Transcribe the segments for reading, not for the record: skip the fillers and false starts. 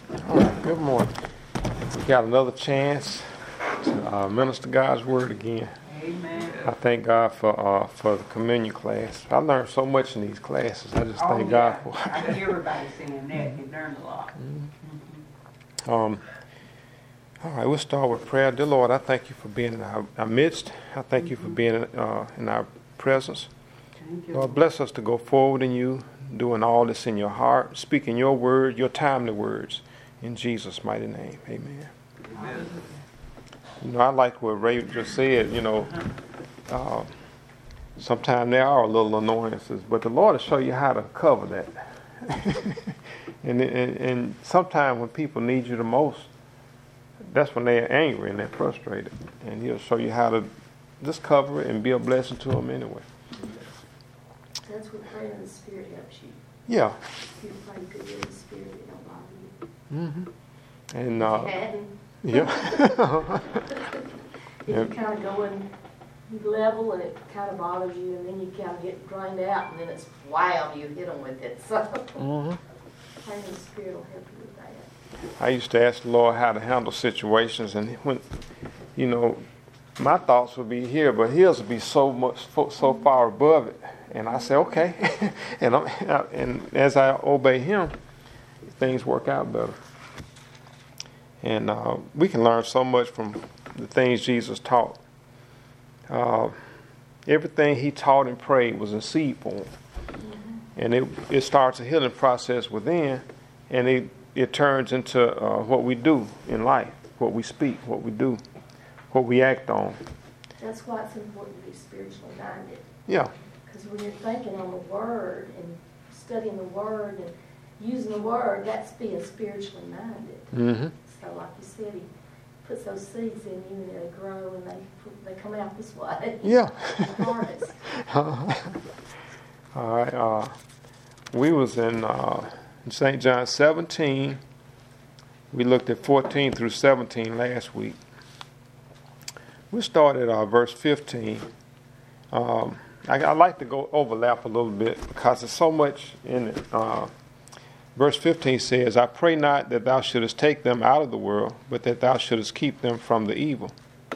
All right, good morning. We got another chance to minister God's word again. Amen. I thank God for the communion class. I learned so much in these classes. I just thank God for it. I hear everybody saying that. They learned a lot. All right, we'll start with prayer. Dear Lord, I thank you for being in our midst. I thank you for being in our presence. Thank you. Lord, bless us to go forward in you, doing all this in your heart, speaking your word, your timely words. In Jesus' mighty name, amen. Amen. You know, I like what Ray just said, sometimes there are little annoyances, but the Lord will show you how to cover that. and sometimes when people need you the most, that's when they're angry and they're frustrated. And He'll show you how to just cover it and be a blessing to them anyway. That's what praying in the Spirit helps you. Yeah. If you pray good in the Spirit, it don't bother you. Mm-hmm. And Yeah. If you And- kind of go in level and it kind of bothers you, and then you kind of get drained out, and then it's wham, you hit them with it. So Mm-hmm. praying in the Spirit will help you with that. I used to ask the Lord how to handle situations, and when, my thoughts would be here, but His would be so far above it. And I say, okay, and as I obey Him, things work out better. And we can learn so much from the things Jesus taught. Everything He taught and prayed was in seed form, and it starts a healing process within, and it turns into what we do in life, what we speak, what we do, what we act on. That's why it's important to be spiritually minded. Yeah. Because when you're thinking on the Word and studying the Word and using the Word, that's being spiritually minded. Mm-hmm. So like you said, He puts those seeds in you and they grow and they come out this way. Yeah. The harvest. All right. We was in St. John 17. We looked at 14 through 17 last week. We started verse 15. I like to go overlap a little bit because there's so much in it. Verse 15 says, I pray not that thou shouldest take them out of the world, but that thou shouldest keep them from the evil.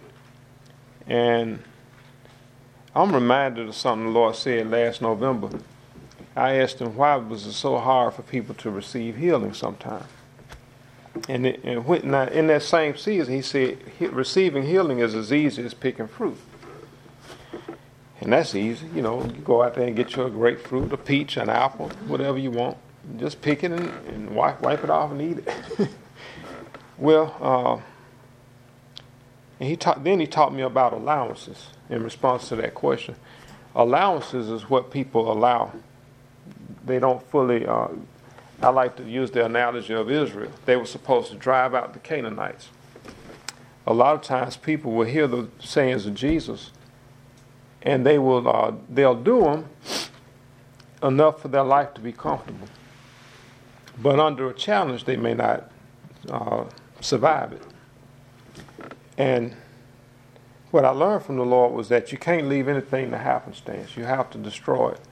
And I'm reminded of something the Lord said last November. I asked Him why was it so hard for people to receive healing sometimes. And in that same season, He said, receiving healing is as easy as picking fruit. And that's easy. You go out there and get you a grapefruit, a peach, an apple, whatever you want. Just pick it and wipe it off and eat it. Well, and then he taught me about allowances in response to that question. Allowances is what people allow. They don't fully, I like to use the analogy of Israel. They were supposed to drive out the Canaanites. A lot of times people will hear the sayings of Jesus, and they'll do them enough for their life to be comfortable. But under a challenge, they may not survive it. And what I learned from the Lord was that you can't leave anything to happenstance. You have to destroy it.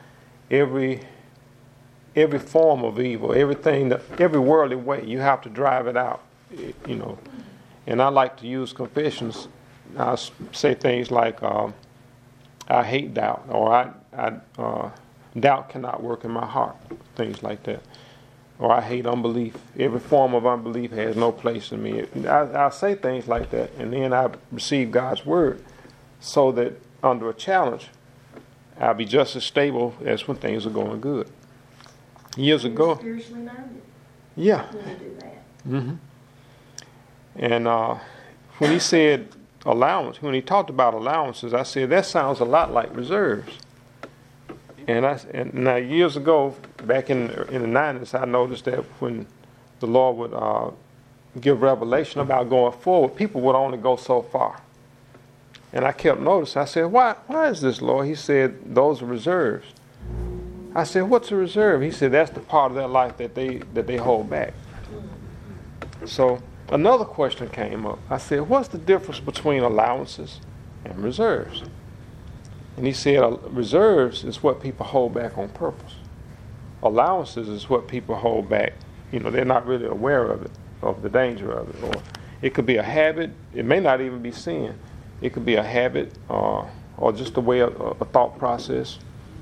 Every form of evil, every worldly way, you have to drive it out. And I like to use confessions. I say things like, I hate doubt, or doubt cannot work in my heart, things like that. Or I hate unbelief. Every form of unbelief has no place in me. I say things like that, and then I receive God's word so that under a challenge, I'll be just as stable as when things are going good. Years ago. Spiritually minded. Yeah. When you do that. Mm-hmm. And when he said allowance, when he talked about allowances, I said, that sounds a lot like reserves. And now years ago, back in the 90s, I noticed that when the Lord would give revelation about going forward, people would only go so far. And I kept noticing. I said, why is this, Lord? He said, those are reserves. I said, what's a reserve? He said, that's the part of their life that they hold back. So another question came up. I said, what's the difference between allowances and reserves? And he said, reserves is what people hold back on purpose. Allowances is what people hold back. They're not really aware of it. of the danger of it. Or it could be a habit. It may not even be sin. It could be a habit or just a way of a thought process.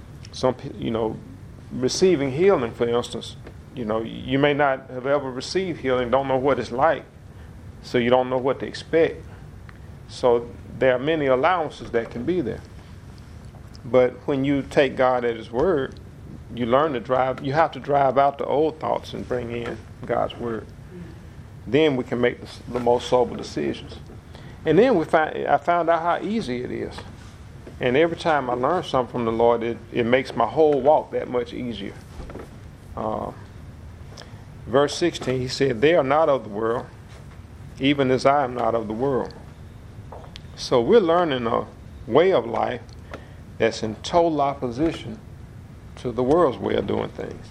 Receiving healing, for instance, you may not have ever received healing, don't know what it's like, so you don't know what to expect. So there are many allowances that can be there. But when you take God at His word, you learn to drive. You have to drive out the old thoughts and bring in God's word. Then we can make the most sober decisions. And then I found out how easy it is. And every time I learn something from the Lord, it makes my whole walk that much easier. Verse 16, he said, "They are not of the world, even as I am not of the world." So we're learning a way of life that's in total opposition to the world's way of doing things.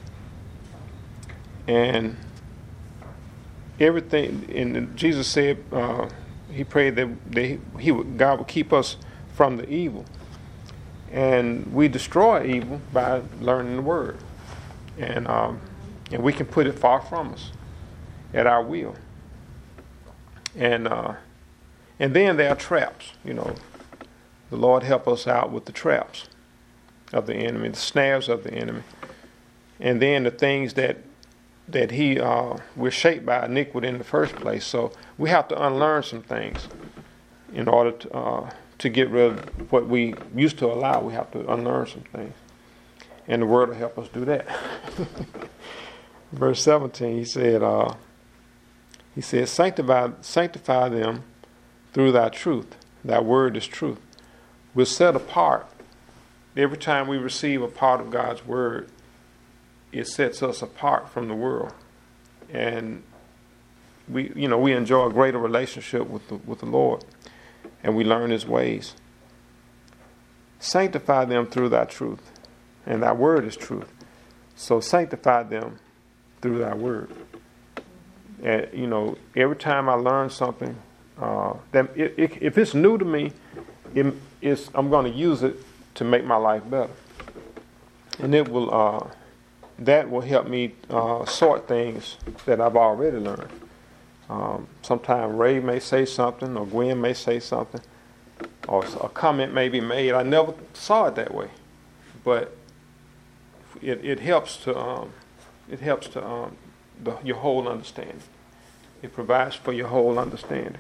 And everything, and Jesus said, he prayed that God would keep us from the evil. And we destroy evil by learning the word. And we can put it far from us at our will. And then there are traps. The Lord help us out with the traps of the enemy, the snares of the enemy. And then the things that we're shaped by iniquity in the first place. So we have to unlearn some things in order to get rid of what we used to allow. We have to unlearn some things. And the word will help us do that. Verse 17, he said, sanctify them through thy truth. Thy word is truth. We're set apart. Every time we receive a part of God's word, it sets us apart from the world. And we enjoy a greater relationship with the Lord. And we learn His ways. Sanctify them through thy truth. And thy word is truth. So sanctify them through thy word. And, every time I learn something, if it's new to me, I'm going to use it to make my life better. And that will help me sort things that I've already learned. Sometimes Ray may say something, or Gwen may say something, or a comment may be made. I never saw it that way, but it helps to your whole understanding. It provides for your whole understanding.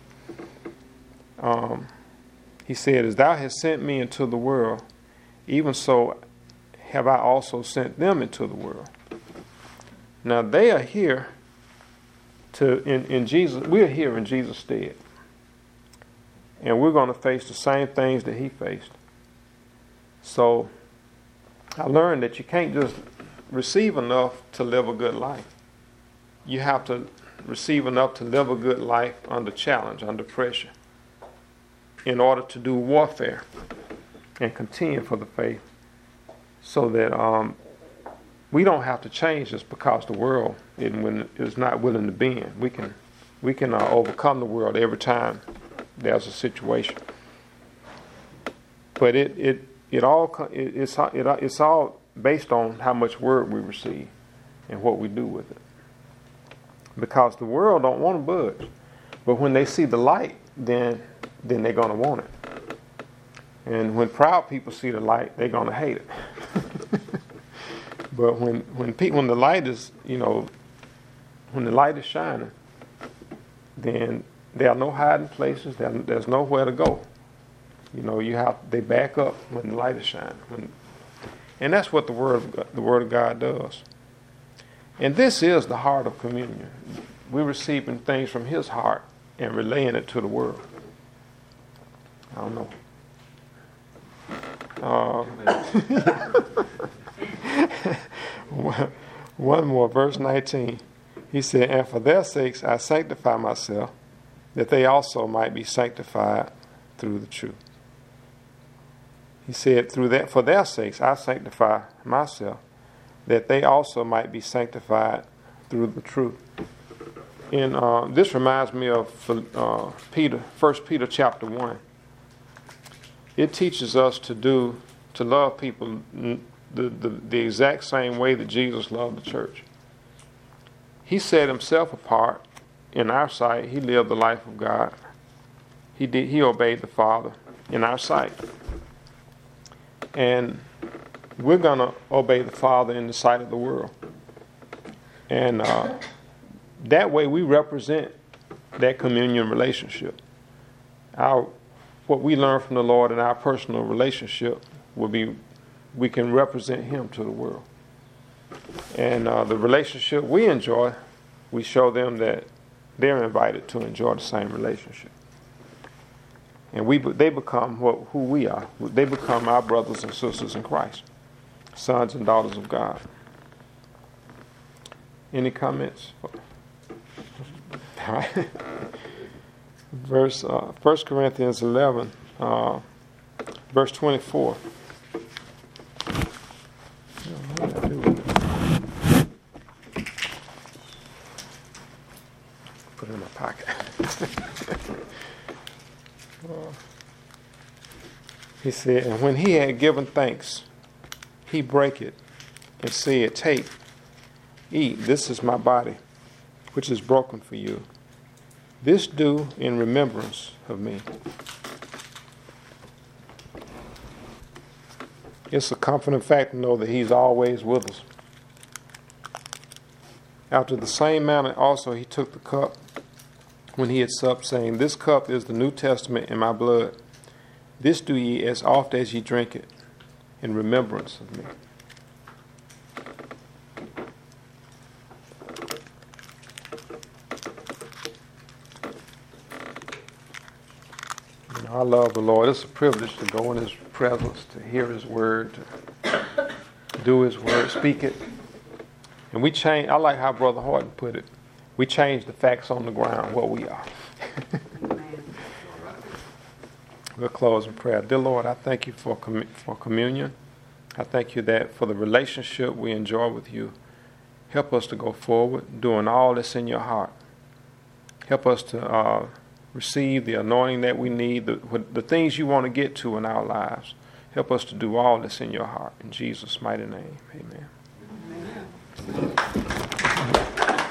He said, "As thou hast sent me into the world, even so have I also sent them into the world." Now they are here in Jesus. We are here in Jesus' stead, and we're going to face the same things that He faced. So I learned that you can't just receive enough to live a good life. You have to receive enough to live a good life under challenge, under pressure, in order to do warfare and contend for the faith, so that we don't have to change just because the world is not willing to bend. We can overcome the world every time there's a situation. But it's all based on how much word we receive and what we do with it. Because the world don't want to budge, but when they see the light, then they're going to want it. And when proud people see the light, they're going to hate it. But when the light is, when the light is shining, then there are no hiding places. There's nowhere to go. They back up when the light is shining. And that's what the Word of God does. And this is the heart of communion. We're receiving things from His heart and relaying it to the world. I don't know. One more, verse 19. He said, "And for their sakes I sanctify myself, that they also might be sanctified through the truth." He said, for their sakes I sanctify myself, that they also might be sanctified through the truth. And this reminds me of 1 Peter chapter 1. It teaches us to love people the exact same way that Jesus loved the church. He set Himself apart in our sight, he lived the life of God. He obeyed the Father in our sight. And we're going to obey the Father in the sight of the world. And that way we represent that communion relationship. What we learn from the Lord in our personal relationship will be, we can represent him to the world. And the relationship we enjoy, we show them that they're invited to enjoy the same relationship. And they become who we are. They become our brothers and sisters in Christ, sons and daughters of God. Any comments? All right. 1 Corinthians 11, verse 24. Put it in my pocket. He said, and when he had given thanks, he brake it and said, take, eat, this is my body, which is broken for you. This do in remembrance of me. It's a comforting fact to know that he's always with us. After the same manner also he took the cup when he had supped, saying, this cup is the New Testament in my blood. This do ye as oft as ye drink it, in remembrance of me. I love the Lord. It's a privilege to go in his presence, to hear his word, to do his word, speak it. And we change, I like how Brother Horton put it, we change the facts on the ground, what we are. We'll close in prayer. Dear Lord, I thank you for communion. I thank you that for the relationship we enjoy with you. Help us to go forward, doing all that's in your heart. Help us to receive the anointing that we need, the things you want to get to in our lives. Help us to do all that's in your heart. In Jesus' mighty name, amen. Amen.